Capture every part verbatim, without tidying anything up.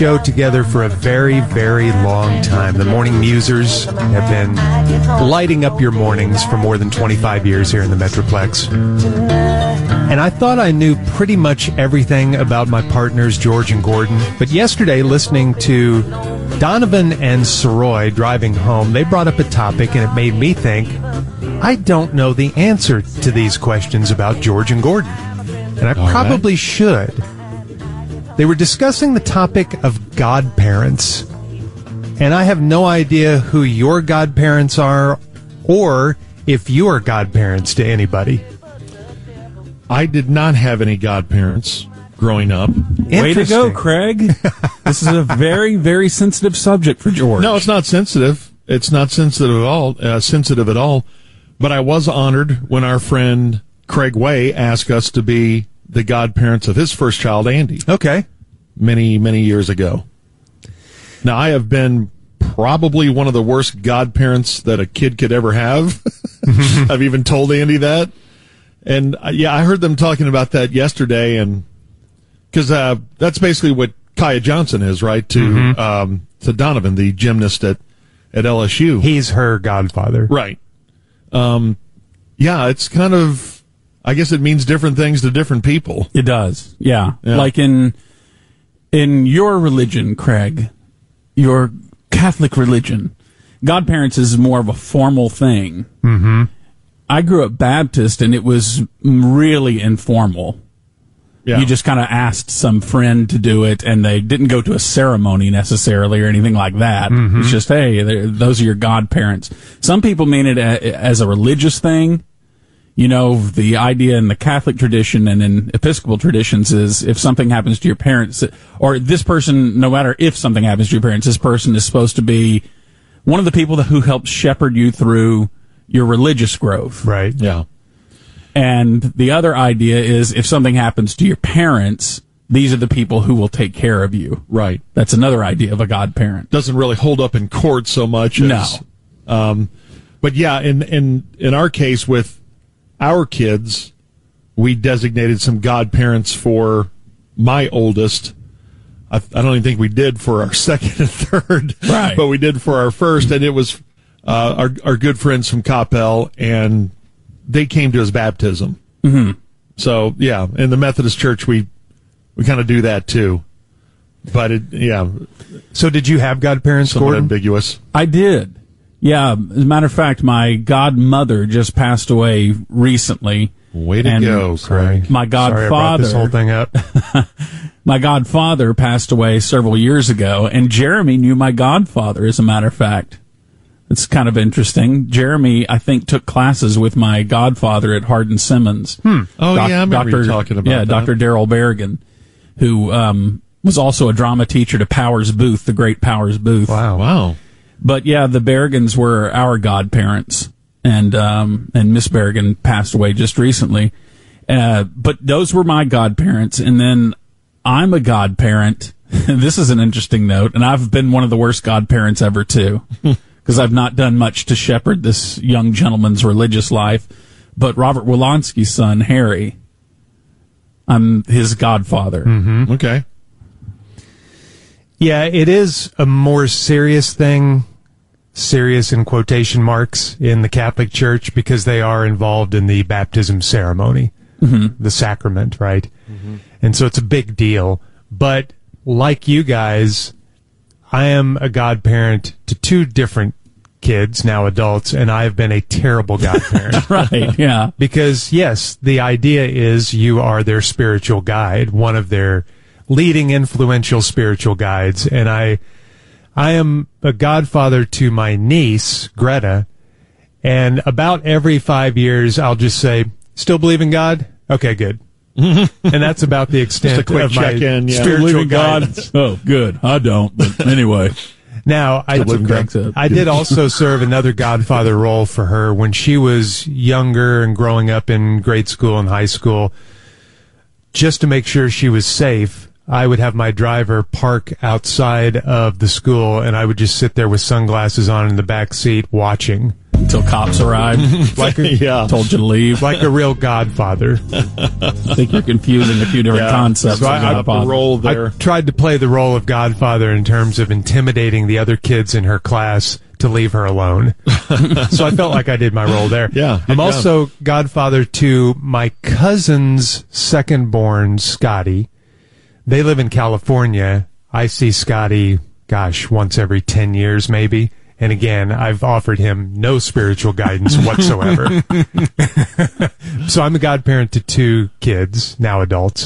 show together for a very, very long time. The Morning Musers have been lighting up your mornings for more than twenty-five years here in the Metroplex. And I thought I knew pretty much everything about my partners, George and Gordon. But yesterday, listening to Donovan and Soroy driving home, they brought up a topic, and it made me think, I don't know the answer to these questions about George and Gordon. And I All probably right. should. They were discussing the topic of godparents. And I have no idea who your godparents are or if you are godparents to anybody. I did not have any godparents growing up. Way to go, Craig. This is a very, very sensitive subject for George. No, it's not sensitive. It's not sensitive at all. Uh, sensitive at all. But I was honored when our friend Craig Way asked us to be the godparents of his first child, Andy. Okay. Many, many years ago. Now, I have been probably one of the worst godparents that a kid could ever have. I've even told Andy that. And, uh, yeah, I heard them talking about that yesterday, and because uh, that's basically what Kaya Johnson is, right, to mm-hmm. um, to Donovan, the gymnast at, at L S U. He's her godfather. Right. Um, yeah, it's kind of, I guess it means different things to different people. It does, yeah. yeah. Like in in your religion, Craig, your Catholic religion, godparents is more of a formal thing. Mm-hmm. I grew up Baptist, and it was really informal. Yeah. You just kind of asked some friend to do it, and they didn't go to a ceremony necessarily or anything like that. Mm-hmm. It's just, hey, those are your godparents. Some people mean it as a religious thing. You know, the idea in the Catholic tradition and in Episcopal traditions is if something happens to your parents, or this person, no matter if something happens to your parents, this person is supposed to be one of the people that, who helps shepherd you through your religious growth. Right. Yeah. And the other idea is if something happens to your parents, these are the people who will take care of you. Right. That's another idea of a godparent. Doesn't really hold up in court so much as... No. Um, but yeah, in, in, in our case with our kids, we designated some godparents for my oldest. I, I don't even think we did for our second and third. Right. But we did for our first, and it was... Uh, our our good friends from Coppell, and they came to his baptism. Mm-hmm. So yeah, in the Methodist Church, we we kind of do that too. But it, yeah. So did you have godparents, Somewhat Gordon? ambiguous. I did. Yeah. As a matter of fact, my godmother just passed away recently. Way to go, Craig. My godfather. Sorry, I brought this whole thing up. My godfather passed away several years ago, and Jeremy knew my godfather. As a matter of fact. It's kind of interesting. Jeremy, I think, took classes with my godfather at Hardin Simmons. Hmm. Oh, Doc, yeah, I remember Doctor, you talking about yeah, that. Doctor Darrell Berrigan, who um, was also a drama teacher to Powers Booth, the great Powers Booth. Wow. Wow. But, yeah, the Berrigans were our godparents, and um, and Miss Berrigan passed away just recently. Uh, but those were my godparents, and then I'm a godparent. This is an interesting note, and I've been one of the worst godparents ever, too. Because I've not done much to shepherd this young gentleman's religious life. But Robert Wolanski's son, Harry, I'm his godfather. Mm-hmm. Okay. Yeah, it is a more serious thing, serious in quotation marks, in the Catholic Church because they are involved in the baptism ceremony, mm-hmm. the sacrament, right? Mm-hmm. And so it's a big deal. But like you guys... I am a godparent to two different kids, now adults, and I have been a terrible godparent. Right, yeah. Because, yes, the idea is you are their spiritual guide, one of their leading influential spiritual guides, and I I am a godfather to my niece, Greta, and about every five years I'll just say, still believe in God? Okay, good. And that's about the extent Just a quick of my check-in, yeah. spiritual guidance. Oh, good. I don't, but anyway. Now, I, I did also serve another godfather role for her when she was younger and growing up in grade school and high school. Just to make sure she was safe, I would have my driver park outside of the school, and I would just sit there with sunglasses on in the back seat watching. Until cops arrived. Like a, yeah. Told you to leave. like a real godfather. I think you're confusing a few different Yeah. concepts. So I- of I- Godfather. The role there. I tried to play the role of godfather in terms of intimidating the other kids in her class to leave her alone. So I felt like I did my role there. Yeah, good I'm job. also godfather to my cousin's second born, Scotty. They live in California. I see Scotty, gosh, once every ten years maybe. And again, I've offered him no spiritual guidance whatsoever. So I'm a godparent to two kids, now adults.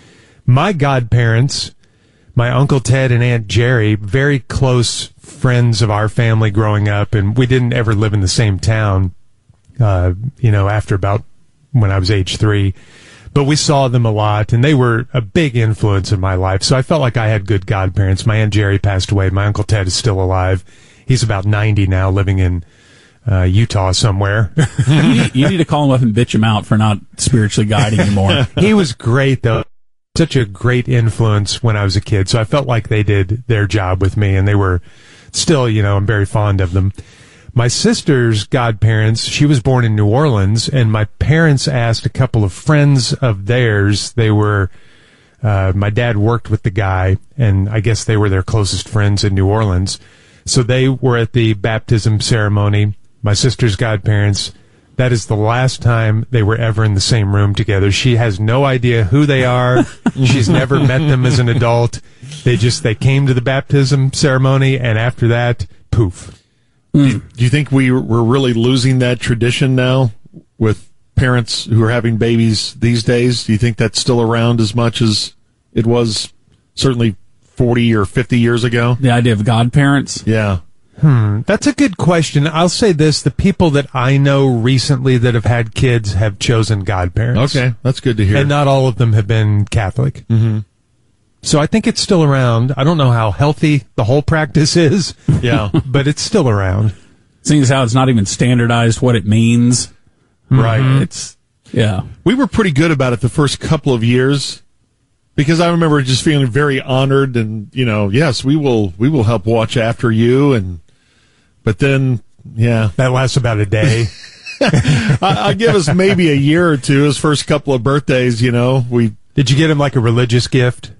My godparents, my Uncle Ted and Aunt Jerry, very close friends of our family growing up, and we didn't ever live in the same town, uh, you know, after about when I was age three. But we saw them a lot, and they were a big influence in my life. So I felt like I had good godparents. My Aunt Jerry passed away. My Uncle Ted is still alive. He's about ninety now, living in uh, Utah somewhere. you, need, you need to call him up and bitch him out for not spiritually guiding you more. He was great, though. Such a great influence when I was a kid. So I felt like they did their job with me, and they were still, you know, I'm very fond of them. My sister's godparents, she was born in New Orleans, and my parents asked a couple of friends of theirs. They were, uh, my dad worked with the guy, and I guess they were their closest friends in New Orleans. So they were at the baptism ceremony. My sister's godparents, that is the last time they were ever in the same room together. She has no idea who they are. She's never met them as an adult. They just, they came to the baptism ceremony, and after that, poof. Do you think we we're really losing that tradition now with parents who are having babies these days? Do you think that's still around as much as it was certainly forty or fifty years ago? The idea of godparents? Yeah. Hmm, that's a good question. I'll say this. The people that I know recently that have had kids have chosen godparents. Okay, that's good to hear. And not all of them have been Catholic. Mm-hmm. So I think it's still around. I don't know how healthy the whole practice is. Yeah. But it's still around. Seeing as how it's not even standardized what it means. Right. It's, yeah. We were pretty good about it the first couple of years because I remember just feeling very honored and, you know, yes, we will, we will help watch after you. And, but then, yeah. That lasts about a day. I, I give us maybe a year or two, his first couple of birthdays, you know, we. Did you get him like a religious gift?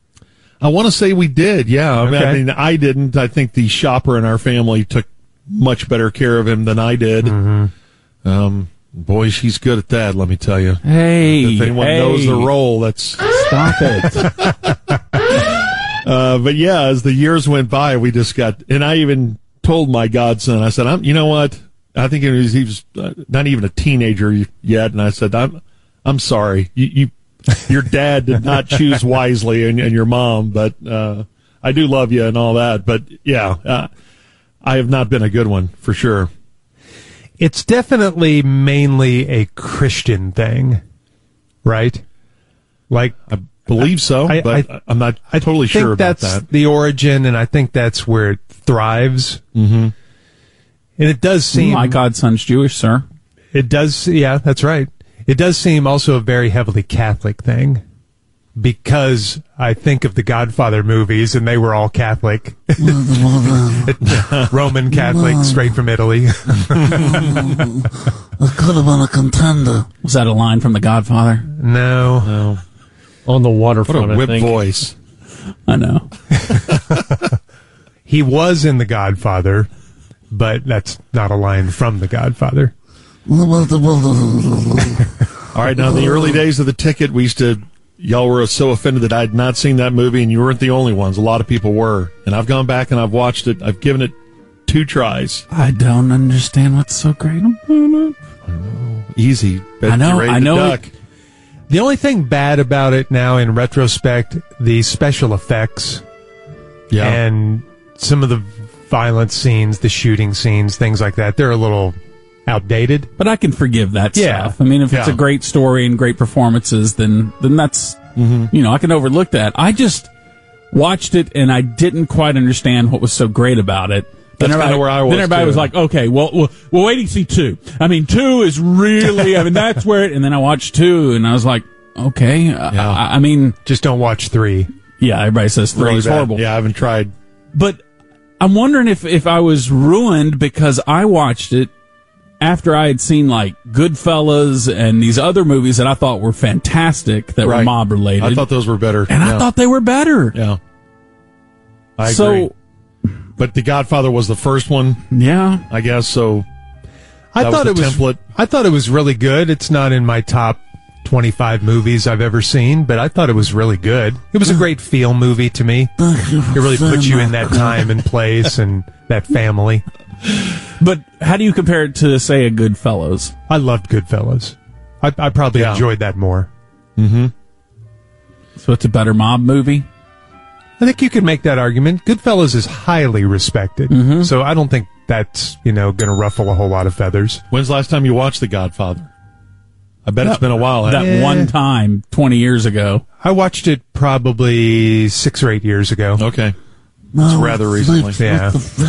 I want to say we did, yeah. I mean, Okay. I mean, I didn't. I think the shopper in our family took much better care of him than I did. Mm-hmm. Um, boy, she's good at that, let me tell you. Hey, If anyone hey. knows the role, that's... Stop it. Uh, but yeah, as the years went by, we just got... And I even told my godson, I said, I'm, you know what? I think he was, he was uh, not even a teenager yet, and I said, I'm I'm sorry. You... you Your dad did not choose wisely, and, and your mom, but uh, I do love you and all that. But yeah, uh, I have not been a good one for sure. It's definitely mainly a Christian thing, right? Like, I believe so, I- but I- I'm not I totally think sure about that's that. the origin, and I think that's where it thrives. Mm-hmm. And it does seem My godson's Jewish, sir. It does, yeah, that's right. It does seem also a very heavily Catholic thing, because I think of the Godfather movies, and they were all Catholic. Roman Catholic, straight from Italy. It could have been a contender. Was that a line from The Godfather? No. No. On the What waterfront, a I whip think. voice. I know. He was in The Godfather, but that's not a line from The Godfather. All right, now in the early days of the ticket, we used to, y'all were so offended that I had not seen that movie, and you weren't the only ones. A lot of people were. And I've gone back and I've watched it. I've given it two tries. I don't understand what's so great about it. Easy. Bet I know, you're ready I to know duck. it- The only thing bad about it now, in retrospect, the special effects Yeah. and some of the violent scenes, the shooting scenes, things like that, they're a little outdated. But I can forgive that Yeah. stuff. I mean, if it's Yeah. a great story and great performances, then then that's, you know, I can overlook that. I just watched it and I didn't quite understand what was so great about it. Then That's everybody- kinda where I was, Then everybody too. was like, okay, well, well, well, wait till you see two. I mean, two is really, I mean, that's where it, and then I watched two and I was like, okay, uh, Yeah. I, I mean, Just don't watch three. yeah, everybody says three Really is bad. horrible. Yeah, I haven't tried. But I'm wondering if, if I was ruined because I watched it after I had seen like Goodfellas and these other movies that I thought were fantastic that Right. were mob related. I thought those were better. and yeah. I thought they were better. Yeah. I so, agree. But The Godfather was the first one, yeah. I guess, so I that thought was it the was. template. I thought it was really good. It's not in my top twenty-five movies I've ever seen, but I thought it was really good. It was a great feel movie to me. It really puts you in that time and place and that family. But how do you compare it to, say, a Goodfellas? I loved Goodfellas. I, I probably Yeah. enjoyed that more. Mm-hmm. So it's a better mob movie? I think you could make that argument. Goodfellas is highly respected, Mm-hmm. so I don't think that's, you know, going to ruffle a whole lot of feathers. When's the last time you watched The Godfather? I bet it's been a while. That hasn't it? Yeah. one time, twenty years ago. I watched it probably six or eight years ago. Okay. It's rather recently. Yeah.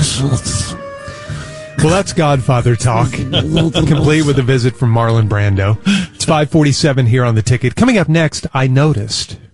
Well, that's Godfather talk, complete with a visit from Marlon Brando. It's five forty-seven here on The Ticket. Coming up next, I Noticed.